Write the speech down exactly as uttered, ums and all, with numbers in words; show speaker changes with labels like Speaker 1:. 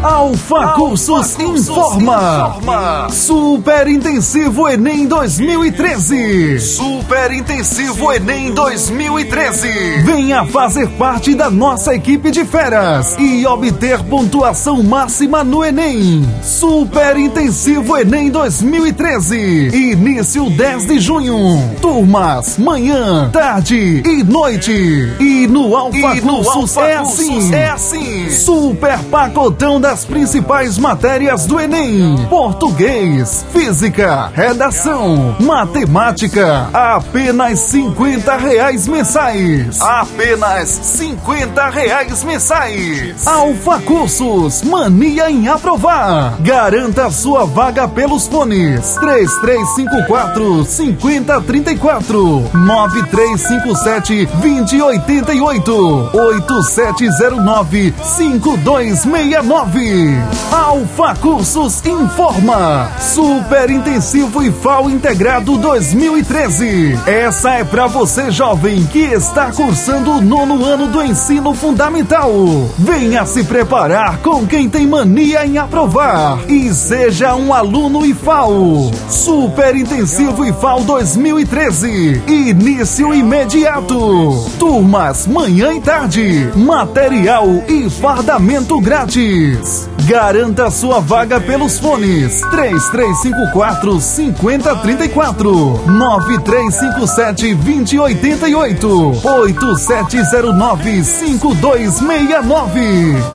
Speaker 1: Alfa Cursos informa. informa. Super Intensivo Enem dois mil e treze. Super Intensivo Enem dois mil e treze. Venha fazer parte da nossa equipe de feras e obter pontuação máxima no Enem. Super Intensivo Enem dois mil e treze. Início dez de junho. Turmas manhã, tarde e noite. E no Alfa Cursos é assim. É assim. Super pacotão das principais matérias do Enem: português, física, redação, matemática. Apenas cinquenta reais mensais. Apenas cinquenta reais mensais. Alfa Cursos, mania em aprovar. Garanta sua vaga pelos fones três três cinco quatro, cinco zero três quatro, nove três cinco sete, dois zero oito oito, oito sete zero nove, cinco dois seis nove. Alfa Cursos informa. Super Intensivo I F A O Integrado dois mil e treze. Essa é pra você, jovem, que está cursando o nono ano do ensino fundamental. Venha se preparar com quem tem mania em aprovar e seja um aluno I F A O. Super Intensivo I F A O dois mil e treze. Início imediato. Turmas manhã e tarde. Material e fardamento grátis. Garanta sua vaga pelos fones três três cinco quatro, cinco zero três quatro, nove três cinco sete, dois zero oito oito, oito sete zero nove, cinco dois seis nove.